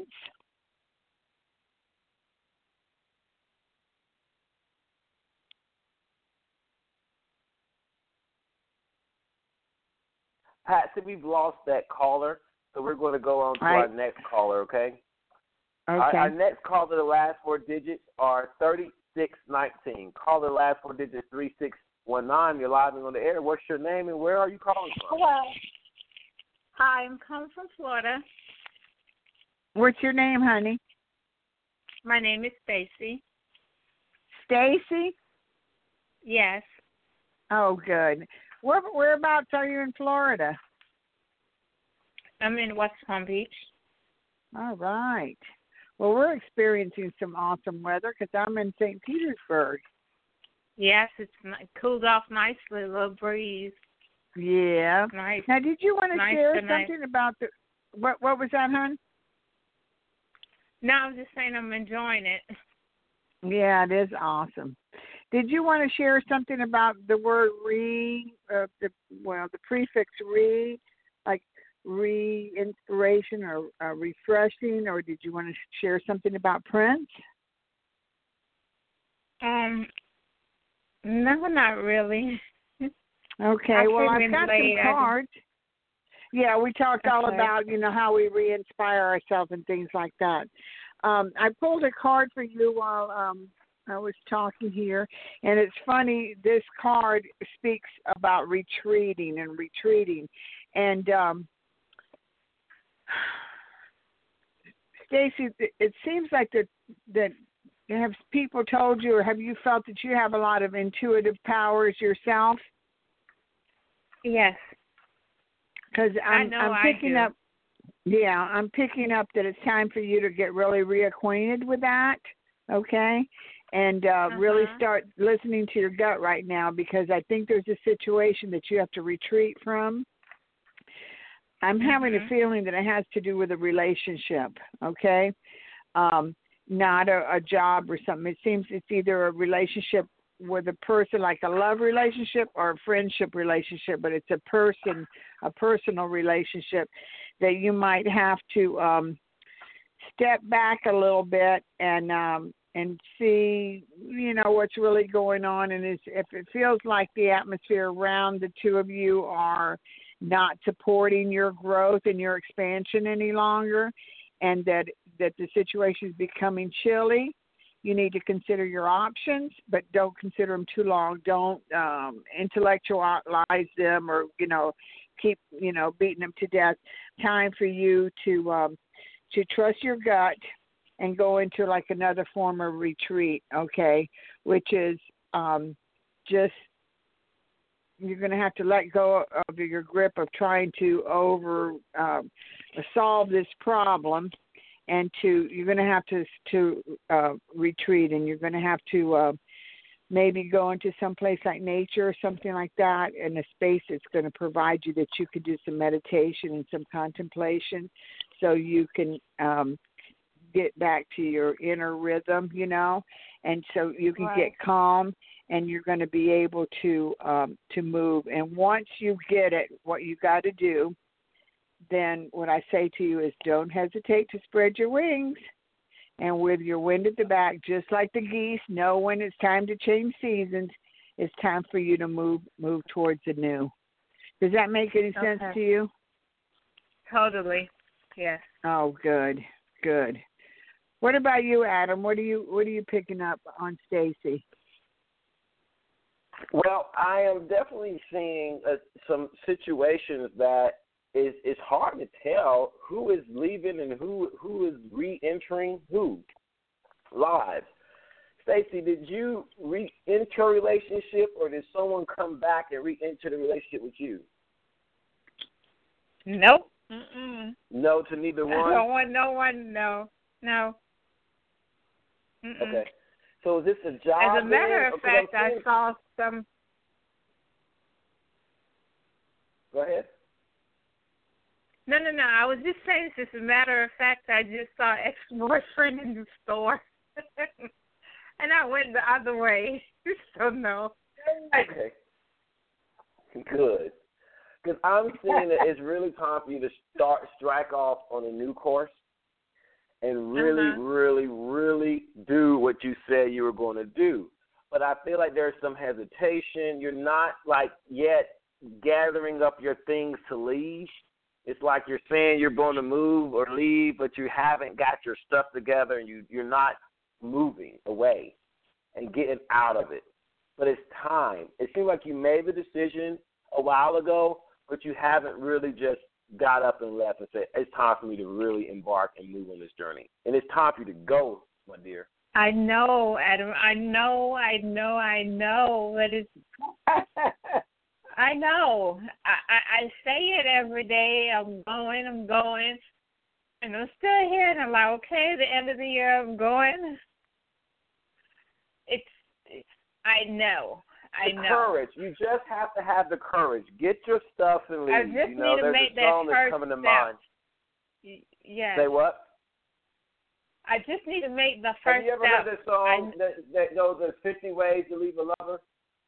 Patsy, we've lost that caller, so we're going to go on to our next caller, okay? Okay. Our next caller, the last 4 digits are 3619. Call the last 4 digits 3619. You're live and on the air. What's your name and where are you calling from? Hello. Hi, I'm calling from Florida. What's your name, honey? My name is Stacy. Stacy? Yes. Oh, good. Whereabouts are you in Florida? I'm in West Palm Beach. All right. Well, we're experiencing some awesome weather because I'm in St. Petersburg. Yes, it's cooled off nicely, a little breeze. Yeah. Nice. Now, did you want to share tonight. something about the what was that, hon? No, I was just saying I'm enjoying it. Yeah, it is awesome. Did you want to share something about the word the prefix re, like re-inspiration or refreshing, or did you want to share something about Prince? No, not really. Okay, well, I've got some cards. Yeah, we talked all about, how we re-inspire ourselves and things like that. I pulled a card for you while I was talking here, and it's funny, this card speaks about retreating. And Stacy, it seems like that have people told you, or have you felt that you have a lot of intuitive powers yourself? Yes. Because I'm picking up. Yeah, I'm picking up that it's time for you to get really reacquainted with that. Okay, and really start listening to your gut right now, because I think there's a situation that you have to retreat from. I'm having a feeling that it has to do with a relationship. Okay, not a job or something. It seems it's either a relationship with a person, like a love relationship, or a friendship relationship, but it's a personal relationship that you might have to step back a little bit and see, what's really going on. And if it feels like the atmosphere around the two of you are not supporting your growth and your expansion any longer, and that the situation is becoming chilly, you need to consider your options, but don't consider them too long. Don't intellectualize them, or keep beating them to death. Time for you to trust your gut and go into like another form of retreat. Okay, which is just, you're going to have to let go of your grip of trying to solve this problem. And you're going to have to retreat, and you're going to have to maybe go into some place like nature or something like that, in a space that's going to provide you that you could do some meditation and some contemplation, so you can get back to your inner rhythm, and so you can get calm, and you're going to be able to move. And once you get it, what you got to do, then what I say to you is, don't hesitate to spread your wings. And with your wind at the back, just like the geese, know when it's time to change seasons. It's time for you to move towards the new. Does that make any sense to you? Totally. Yes. Oh, good. What about you, Adam? What are you picking up on Stacy? Well, I am definitely seeing some situations that it's hard to tell who is leaving and who is re-entering who lives. Stacey, did you re-enter a relationship, or did someone come back and re-enter the relationship with you? Nope. Mm-mm. No to neither one? I don't want no one, no. Mm-mm. Okay. So is this a job? As a matter of fact, I saw some... Go ahead. No. I was just saying, as a matter of fact, I just saw ex-boyfriend in the store. And I went the other way. So, no. Okay. Good. Because I'm seeing that it's really time for you to strike off on a new course and really do what you said you were going to do. But I feel like there's some hesitation. You're not, yet gathering up your things to leave. It's like you're saying you're going to move or leave, but you haven't got your stuff together, and you're not moving away and getting out of it. But it's time. It seems like you made the decision a while ago, but you haven't really just got up and left and said, it's time for me to really embark and move on this journey. And it's time for you to go, my dear. I know, Adam. I know. But it's... I know. I say it every day. I'm going. And I'm still here, and I'm like, okay, at the end of the year, I'm going. I know. Courage. You just have to have the courage. Get your stuff and leave. I just need to make that first step. Mind. Yes. Say what? I just need to make the first step. Have you ever heard this song that goes, "There's 50 ways to leave a lover"?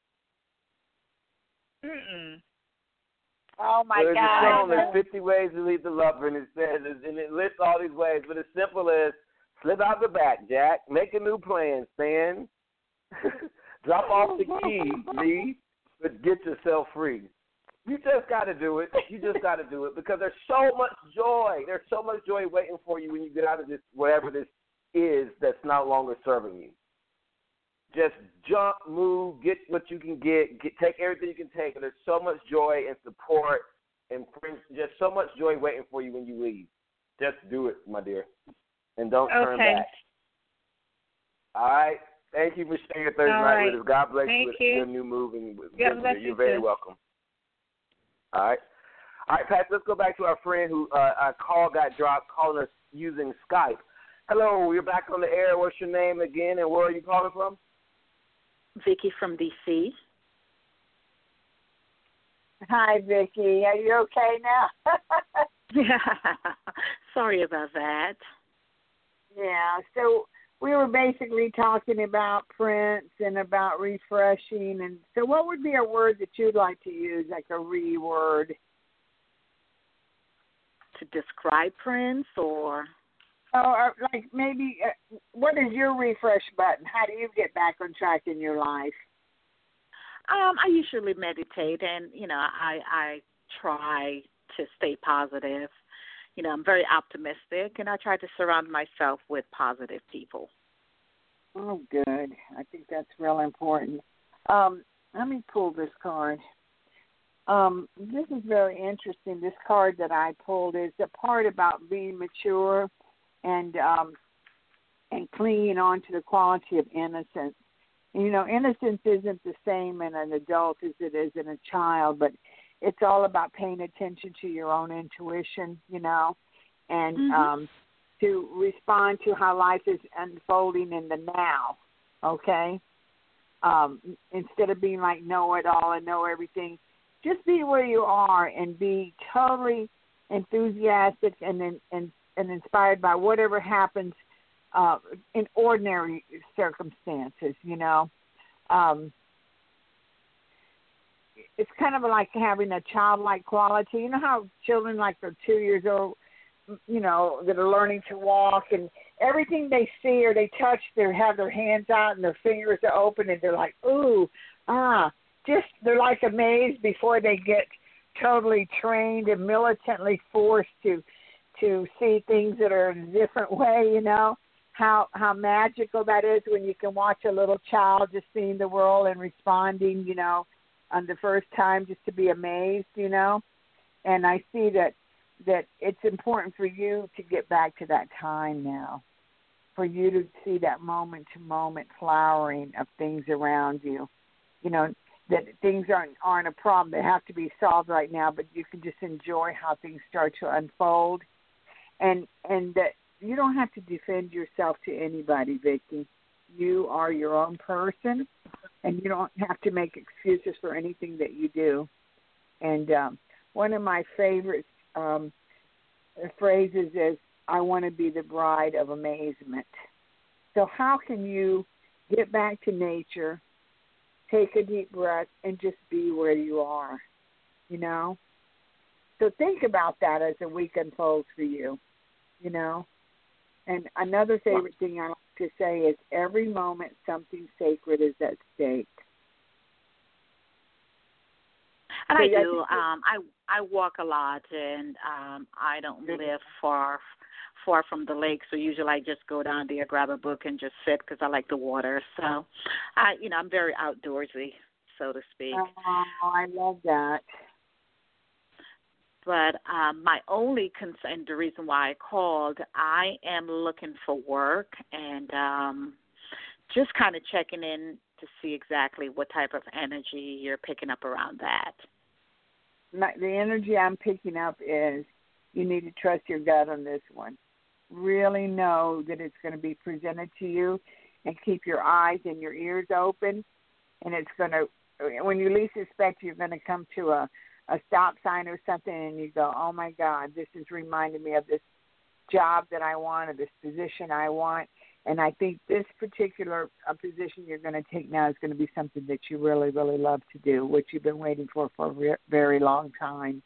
Mm-mm. Oh my There's God! a song, "There's 50 ways to leave the lover," and it says, and it lists all these ways, but it's simple as slip out the back, Jack. Make a new plan, Stan. Drop off the key, Lee, but get yourself free. You just got to do it. You just got to do it because there's so much joy. There's so much joy waiting for you when you get out of this, whatever this is that's no longer serving you. Just jump, move, get what you can get, take everything you can take. And there's so much joy and support and friends, just so much joy waiting for you when you leave. Just do it, my dear, and don't turn back. All right. Thank you for sharing your Thursday night with us. God bless you with your new move. And you're very welcome. All right. All right, Pat, let's go back to our friend who our call got dropped, calling us using Skype. Hello, you're back on the air. What's your name again, and where are you calling from? Vicky from D.C. Hi, Vicky. Are you okay now? Sorry about that. Yeah, so we were basically talking about Prince and about refreshing. And so what would be a word that you'd like to use, like a re-word? To describe Prince or? Oh, or like maybe, what is your refresh button? How do you get back on track in your life? I usually meditate and, I try to stay positive. I'm very optimistic, and I try to surround myself with positive people. Oh, good. I think that's real important. Let me pull this card. This is very interesting. This card that I pulled is a part about being mature and clinging on to the quality of innocence. Innocence isn't the same in an adult as it is in a child, but it's all about paying attention to your own intuition, and to respond to how life is unfolding in the now, okay? Instead of being like know-it-all and know everything, just be where you are and be totally enthusiastic and inspired by whatever happens in ordinary circumstances, It's kind of like having a childlike quality. You know how children, like they're 2 years old, that are learning to walk, and everything they see or they touch, they have their hands out and their fingers are open, and they're like, ooh, they're like amazed before they get totally trained and militantly forced to see things that are in a different way, how magical that is when you can watch a little child just seeing the world and responding, on the first time, just to be amazed, And I see that it's important for you to get back to that time now, for you to see that moment-to-moment flowering of things around you, that things aren't a problem. They have to be solved right now, but you can just enjoy how things start to unfold, and that you don't have to defend yourself to anybody, Vicki. You are your own person, and you don't have to make excuses for anything that you do. And one of my favorite phrases is, I want to be the bride of amazement. So how can you get back to nature, take a deep breath, and just be where you are, So think about that as the week unfolds for you, And another favorite thing I like to say is every moment something sacred is at stake. And I do. I walk a lot, and I don't live far from the lake, so usually I just go down there, grab a book, and just sit because I like the water. So, I'm very outdoorsy, so to speak. Oh, I love that. But my only concern, the reason why I called, I am looking for work and just kind of checking in to see exactly what type of energy you're picking up around that. The energy I'm picking up is you need to trust your gut on this one. Really know that it's going to be presented to you, and keep your eyes and your ears open. And it's going to, when you least expect, you're going to come to a stop sign or something, and you go, oh, my God, this is reminding me of this job that I want or this position I want. And I think this particular position you're going to take now is going to be something that you really, really love to do, which you've been waiting for a very long time.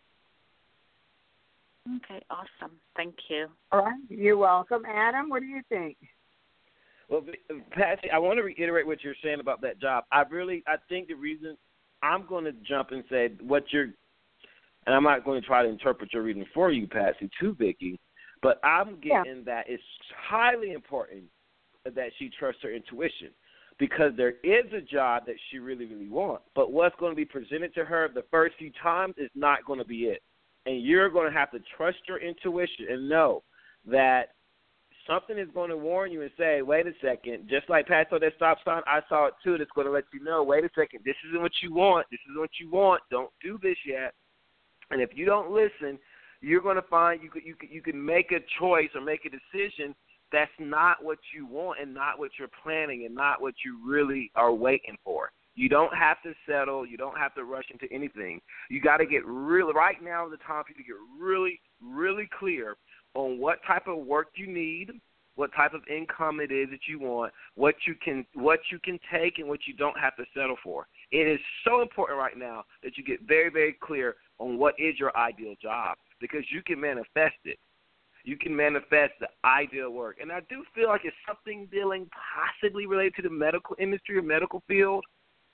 Okay, awesome. Thank you. All right, you're welcome. Adam, what do you think? Well, Patsy, I want to reiterate what you're saying about that job. I think the reason I'm going to jump and say and I'm not going to try to interpret your reading for you, Patsy, to Vicki, but I'm getting that it's highly important that she trusts her intuition, because there is a job that she really, really wants. But what's going to be presented to her the first few times is not going to be it. And you're going to have to trust your intuition and know that something is going to warn you and say, wait a second, just like Pat saw that stop sign, I saw it too. That's going to let you know, wait a second, this isn't what you want. This is what you want. Don't do this yet. And if you don't listen, you're going to find you can make a choice or make a decision that's not what you want and not what you're planning and not what you really are waiting for. You don't have to settle. You don't have to rush into anything. You got to get right now is the time for you to get really, really clear on what type of work you need, what type of income it is that you want, what you can take and what you don't have to settle for. It is so important right now that you get very, very clear on what is your ideal job, because you can manifest it. You can manifest the ideal work. And I do feel like it's something dealing possibly related to the medical industry or medical field,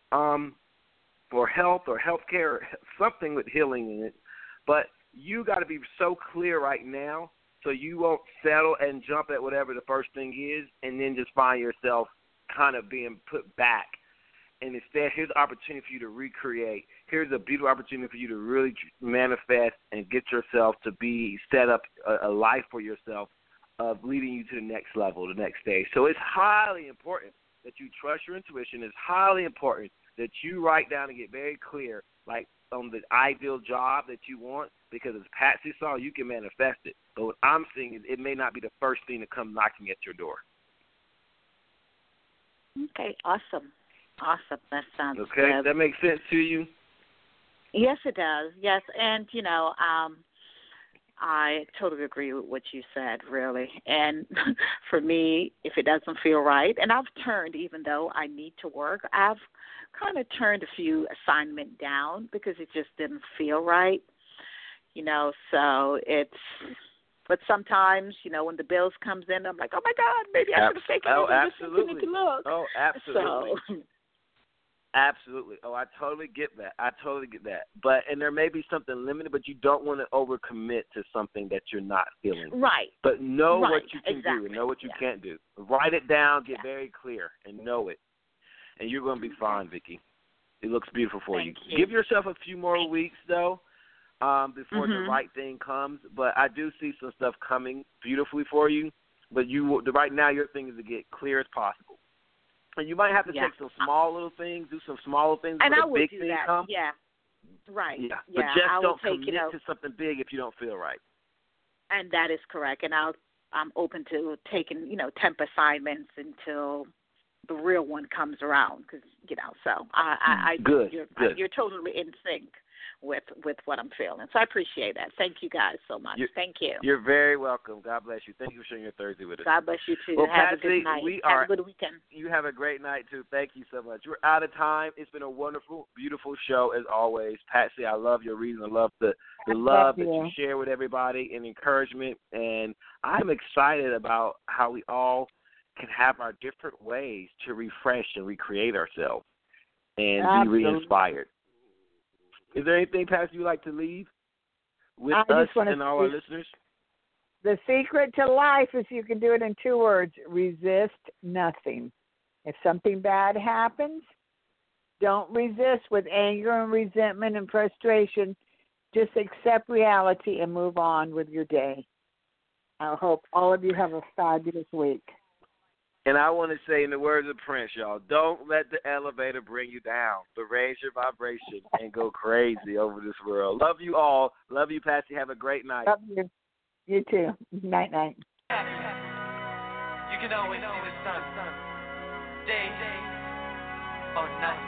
or health or healthcare, or something with healing in it. But you got to be so clear right now so you won't settle and jump at whatever the first thing is and then just find yourself kind of being put back. And instead, here's an opportunity for you to recreate. Here's a beautiful opportunity for you to really manifest and get yourself to be set up a life for yourself of leading you to the next level, the next stage. So it's highly important that you trust your intuition. It's highly important that you write down and get very clear, like on the ideal job that you want, because as Patsy saw, you can manifest it. But what I'm seeing is it may not be the first thing to come knocking at your door. Okay, awesome. Awesome. That sounds okay. good. That makes sense to you? Yes, it does. Yes, and, I totally agree with what you said, really. And for me, if it doesn't feel right, and I've turned, even though I need to work, I've kind of turned a few assignments down because it just didn't feel right, so it's, but sometimes, when the bills comes in, I'm like, oh, my God, maybe I should have taken it and just continued to look. Oh, absolutely. So, absolutely. Oh, I totally get that. And there may be something limited, but you don't want to overcommit to something that you're not feeling. Right. But know right. what you can exactly. do and know what you can't do. Write it down, get very clear, and know it. And you're going to be fine, Vicki. It looks beautiful for you. Give yourself a few more weeks, though, before the right thing comes. But I do see some stuff coming beautifully for you. But right now your thing is to get clear as possible. And you might have to take some small little things, do some small little things, and but I the will big do thing that. comes. Yeah, right. Yeah, but just I don't will commit to something big if you don't feel right. And that is correct. And I'm open to taking, temp assignments until the real one comes around, because So I good. You're totally in sync with what I'm feeling. So I appreciate that. Thank you guys so much. Thank you. You're very welcome. God bless you. Thank you for sharing your Thursday with us. God bless you too. Well, have Patsy, a good night. Have a good weekend. You have a great night too. Thank you so much. We're out of time. It's been a wonderful, beautiful show as always. Patsy, I love your reading. I love the love that you share with everybody and encouragement. And I'm excited about how we all can have our different ways to refresh and recreate ourselves and be re-inspired. Is there anything, Patsy, you'd like to leave with us and all our listeners? The secret to life is you can do it in 2 words: resist nothing. If something bad happens, don't resist with anger and resentment and frustration. Just accept reality and move on with your day. I hope all of you have a fabulous week. And I want to say, in the words of Prince, y'all, don't let the elevator bring you down, but raise your vibration and go crazy over this world. Love you all. Love you, Patsy. Have a great night. Love you. You too. Night, night. You can always see the sun, day or night.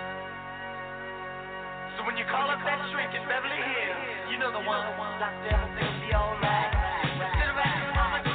So when you call up that shrink in Beverly Hills, you know the one. Everything will be alright. Sit around,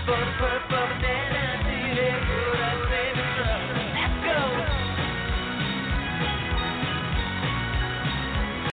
for the purpose.